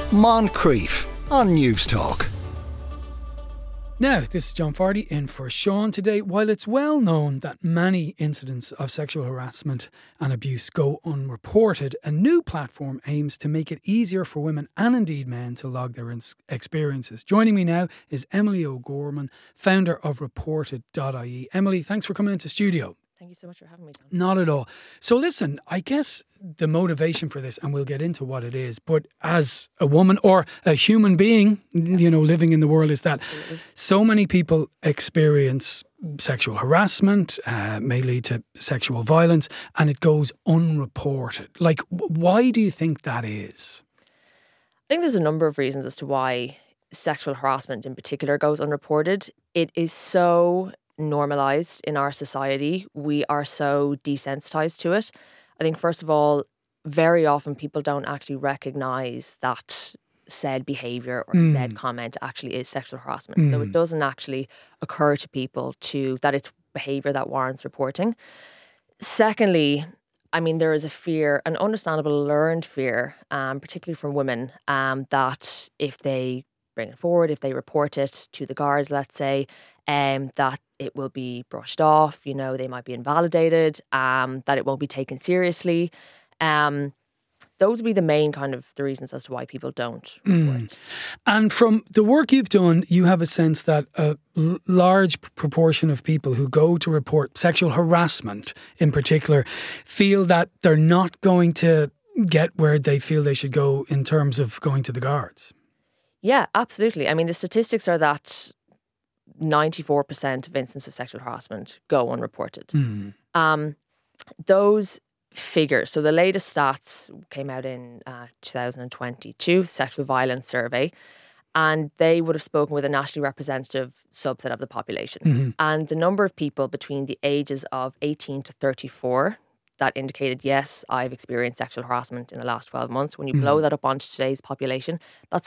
Moncrief on News Talk. Now, this is John Fardy in for Sean today. While it's well known that many incidents of sexual harassment and abuse go unreported, a new platform aims to make it easier for women and indeed men to log their experiences. Joining me now is Emily O'Gorman, founder of Reported.ie. Emily, thanks for coming into studio. Thank you so much for having me, John. Not at all. So listen, I guess the motivation for this, and we'll get into what it is, but as a woman or a human being, living in the world, is that so many people experience sexual harassment, may lead to sexual violence, and it goes unreported. Like, why do you think that is? I think there's a number of reasons as to why sexual harassment in particular goes unreported. It is so normalized in our society. We are so desensitized to it. I think, first of all, very often people don't actually recognize that said behavior or said comment actually is sexual harassment. So it doesn't actually occur to people that it's behavior that warrants reporting. Secondly, I mean, there is a fear, an understandable learned fear, particularly from women, that if they bring it forward, if they report it to the guards, let's say, that it will be brushed off, they might be invalidated, that it won't be taken seriously. Those would be the main the reasons as to why people don't report. And from the work you've done, you have a sense that a large proportion of people who go to report sexual harassment in particular feel that they're not going to get where they feel they should go in terms of going to the guards. Yeah, absolutely. I mean, the statistics are that 94% of instances of sexual harassment go unreported. Those figures, so the latest stats came out in 2022, Sexual Violence Survey, and they would have spoken with a nationally representative subset of the population. And the number of people between the ages of 18 to 34 that indicated, yes, I've experienced sexual harassment in the last 12 months. When you blow that up onto today's population, that's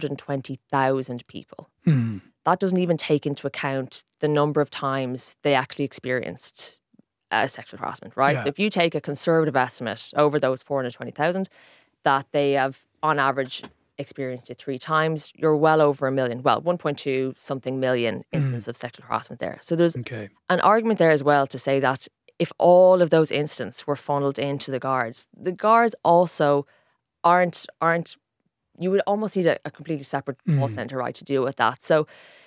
420,000 people. That doesn't even take into account the number of times they actually experienced sexual harassment, right? Yeah. So if you take a conservative estimate over those 420,000, that they have on average experienced it 3 times, you're well over 1 million, 1.2 something million instances of sexual harassment there. So there's an argument there as well to say that if all of those incidents were funneled into the guards also aren't. You would almost need a completely separate call centre, right, to deal with that. So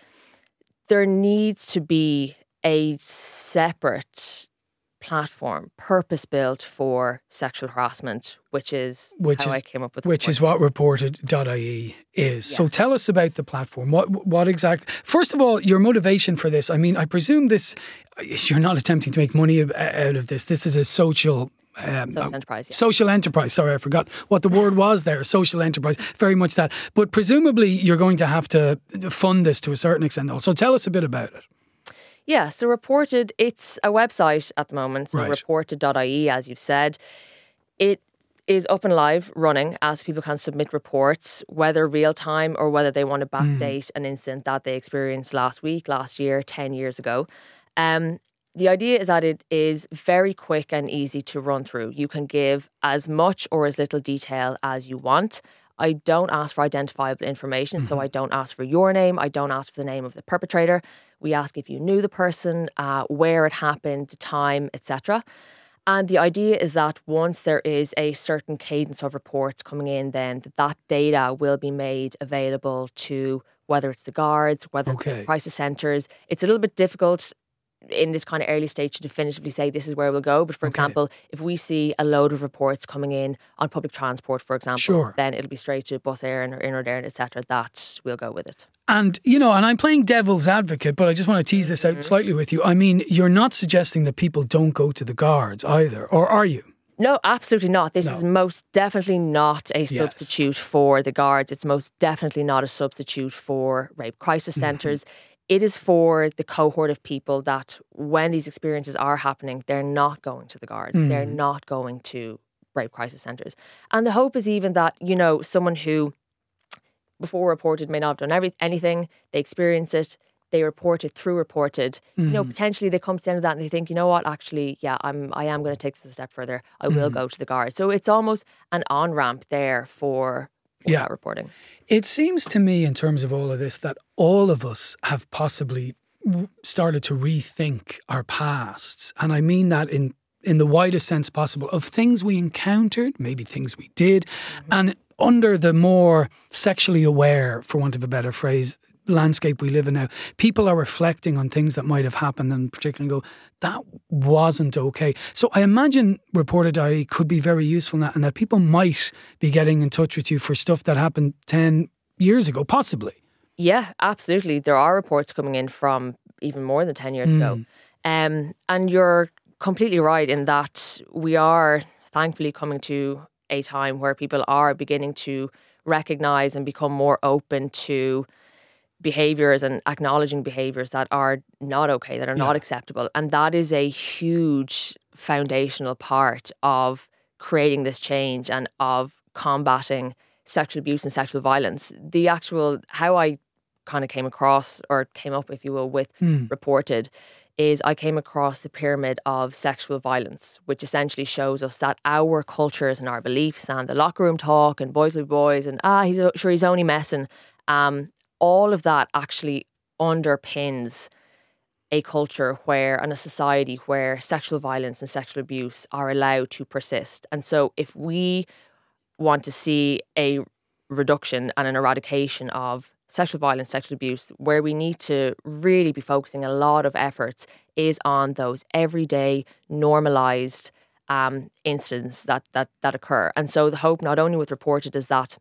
there needs to be a separate platform purpose-built for sexual harassment, which is how I came up with. Which is what Reported.ie is. Yes. So tell us about the platform. What exactly? First of all, your motivation for this. I mean, I presume you're not attempting to make money out of this. This is a social enterprise. Yeah. Social enterprise. Sorry, I forgot what the word was there. Social enterprise. Very much that. But presumably you're going to have to fund this to a certain extent. Also, tell us a bit about it. Yeah, so Reported, it's a website at the moment, so Reported.ie, as you've said. It is up and live, running, as people can submit reports, whether real time or whether they want to backdate an incident that they experienced last week, last year, 10 years ago. The idea is that it is very quick and easy to run through. You can give as much or as little detail as you want. I don't ask for identifiable information, so I don't ask for your name. I don't ask for the name of the perpetrator. We ask if you knew the person, where it happened, the time, etc. And the idea is that once there is a certain cadence of reports coming in, then that data will be made available to whether it's the guards, whether it's the crisis centres. It's a little bit difficult in this kind of early stage to definitively say this is where we'll go. But for example, if we see a load of reports coming in on public transport, for example, then it'll be straight to Bus Éireann or Inner Éireann, etc. That we'll go with it. And, and I'm playing devil's advocate, but I just want to tease this out slightly with you. I mean, you're not suggesting that people don't go to the guards either, or are you? No, absolutely not. This is most definitely not a substitute for the guards. It's most definitely not a substitute for rape crisis centres. It is for the cohort of people that when these experiences are happening, they're not going to the guards. They're not going to rape crisis centres. And the hope is even that, someone who before Reported may not have done anything, they experience it, they report it through Reported. Potentially they come to the end of that and they think, you know what, actually, I am going to take this a step further. I will go to the guards. So it's almost an on-ramp there for for that reporting. It seems to me, in terms of all of this, that all of us have possibly started to rethink our pasts. And I mean that in the widest sense possible, of things we encountered, maybe things we did, and under the more sexually aware, for want of a better phrase, landscape we live in now, people are reflecting on things that might have happened and particularly go, that wasn't okay. So I imagine Reported.ie could be very useful in that, and that people might be getting in touch with you for stuff that happened 10 years ago, possibly. Yeah, absolutely. There are reports coming in from even more than 10 years ago. And you're completely right in that we are thankfully coming to a time where people are beginning to recognise and become more open to behaviours and acknowledging behaviours that are not okay, that are not acceptable. And that is a huge foundational part of creating this change and of combating sexual abuse and sexual violence. The actual, how I kind of came across, or came up, if you will, with Reported, is I came across the pyramid of sexual violence, which essentially shows us that our cultures and our beliefs and the locker room talk and boys will be boys and he's only messing, all of that actually underpins a culture where, and a society where, sexual violence and sexual abuse are allowed to persist. And so if we want to see a reduction and an eradication of sexual violence, sexual abuse, where we need to really be focusing a lot of efforts is on those everyday normalised incidents that occur. And so the hope, not only with Reported, is that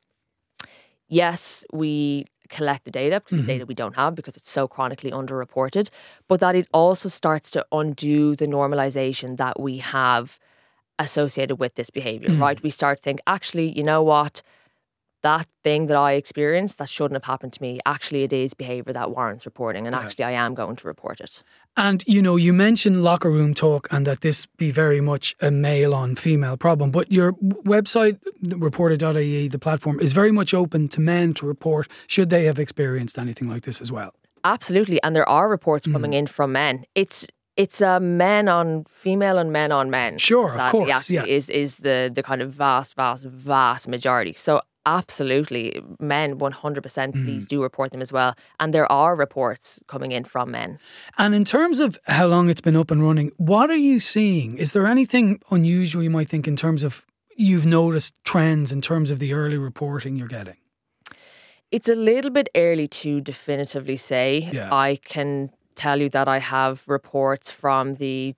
yes, we collect the data, because the data we don't have because it's so chronically underreported, but that it also starts to undo the normalisation that we have associated with this behaviour, right? We start to think, actually, you know what? That thing that I experienced that shouldn't have happened to me, actually it is behaviour that warrants reporting, and actually I am going to report it. And, you know, you mentioned locker room talk and that this be very much a male on female problem, but your website, Reported.ie, the platform, is very much open to men to report should they have experienced anything like this as well. Absolutely, and there are reports coming in from men. It's a men on female and men on men. Sure, sadly, of course, is the kind of vast majority. So absolutely, men 100% please do report them as well. And there are reports coming in from men. And in terms of how long it's been up and running, what are you seeing? Is there anything unusual you might think in terms of you've noticed trends in terms of the early reporting you're getting? It's a little bit early to definitively say. Yeah. I can tell you that I have reports from the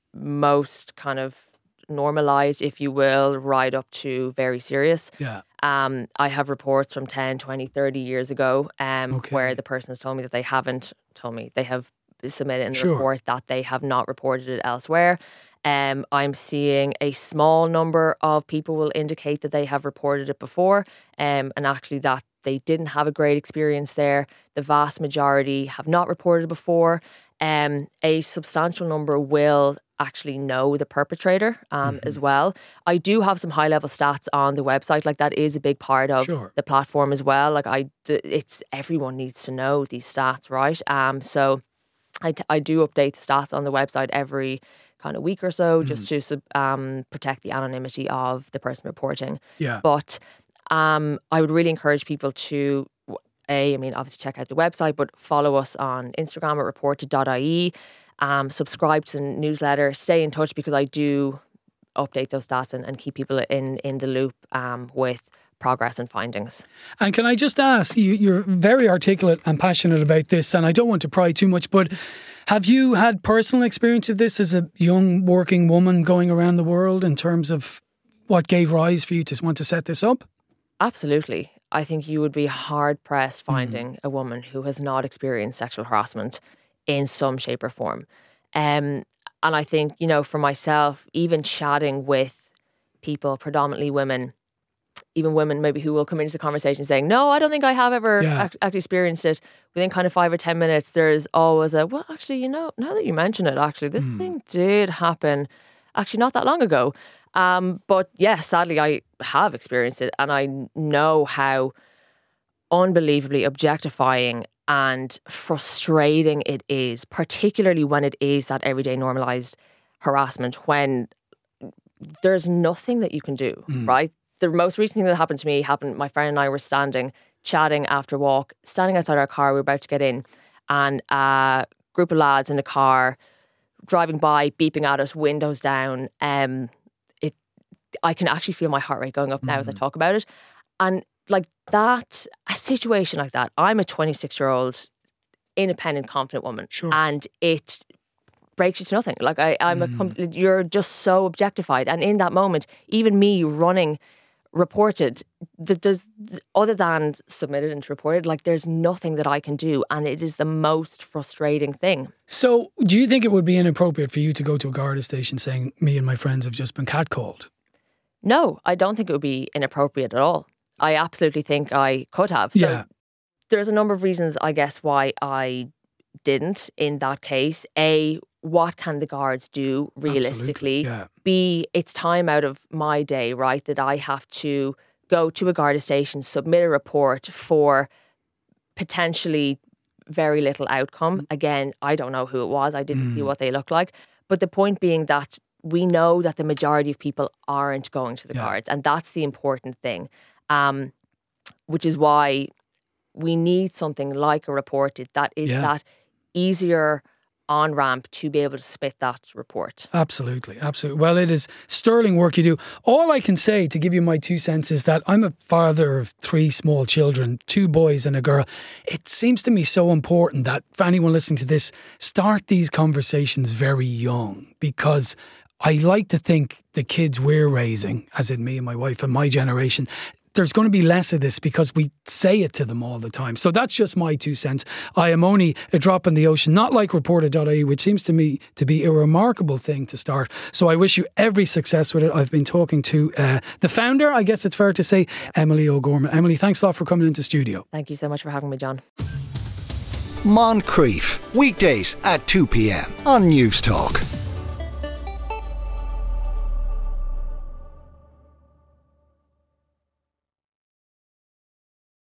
most kind of normalised, if you will, right up to very serious. Yeah. I have reports from 10, 20, 30 years ago where the person has told me that they haven't told me. They have submitted in the report that they have not reported it elsewhere. I'm seeing a small number of people will indicate that they have reported it before and actually that they didn't have a great experience there. The vast majority have not reported it before. A substantial number will actually know the perpetrator as well. I do have some high level stats on the website. Like that is a big part of the platform as well. Like it's everyone needs to know these stats, right? So I do update the stats on the website every kind of week or so just to protect the anonymity of the person reporting. Yeah. But I would really encourage people to obviously check out the website, but follow us on Instagram at Reported.ie. Subscribe to the newsletter, stay in touch because I do update those stats and keep people in the loop with progress and findings. And can I just ask, you're very articulate and passionate about this, and I don't want to pry too much, but have you had personal experience of this as a young working woman going around the world in terms of what gave rise for you to want to set this up? Absolutely. I think you would be hard-pressed finding a woman who has not experienced sexual harassment in some shape or form. And I think, you know, for myself, even chatting with people, predominantly women, even women maybe who will come into the conversation saying, no, I don't think I have ever actually experienced it. Within kind of 5 or 10 minutes, there's always well, actually, you know, now that you mention it, actually, this thing did happen actually not that long ago. But yes, sadly, I have experienced it and I know how unbelievably objectifying and frustrating it is, particularly when it is that everyday normalised harassment, when there's nothing that you can do, right? the most recent thing that happened to me my friend and I were chatting after a walk, standing outside our car, we were about to get in, and a group of lads in a car driving by, beeping at us, windows down. I can actually feel my heart rate going up now as I talk about it. And like that, a situation like that, I'm a 26-year-old independent, confident woman, and it breaks you to nothing. Like you're just so objectified. And in that moment, even me running reported, there's, other than submitted and reported, like there's nothing that I can do, and it is the most frustrating thing. So do you think it would be inappropriate for you to go to a Garda station saying, me and my friends have just been catcalled? No, I don't think it would be inappropriate at all. I absolutely think I could have. So there's a number of reasons, I guess, why I didn't in that case. A, what can the guards do realistically? B, it's time out of my day, right, that I have to go to a Garda station, submit a report for potentially very little outcome. Again, I don't know who it was. I didn't see what they looked like. But the point being that we know that the majority of people aren't going to the guards, and that's the important thing, which is why we need something like a reported that is that easier on-ramp to be able to submit that report. Absolutely. Well, it is sterling work you do. All I can say, to give you my 2 cents, is that I'm a father of 3 small children, 2 boys and a girl. It seems to me so important that for anyone listening to this, start these conversations very young, because I like to think the kids we're raising, as in me and my wife and my generation, there's going to be less of this because we say it to them all the time. So that's just my 2 cents. I am only a drop in the ocean, not like Reporter.ie, which seems to me to be a remarkable thing to start. So I wish you every success with it. I've been talking to the founder, I guess it's fair to say, Emily O'Gorman. Emily, thanks a lot for coming into studio. Thank you so much for having me, John. Moncrief, weekdays at 2 p.m. on News Talk.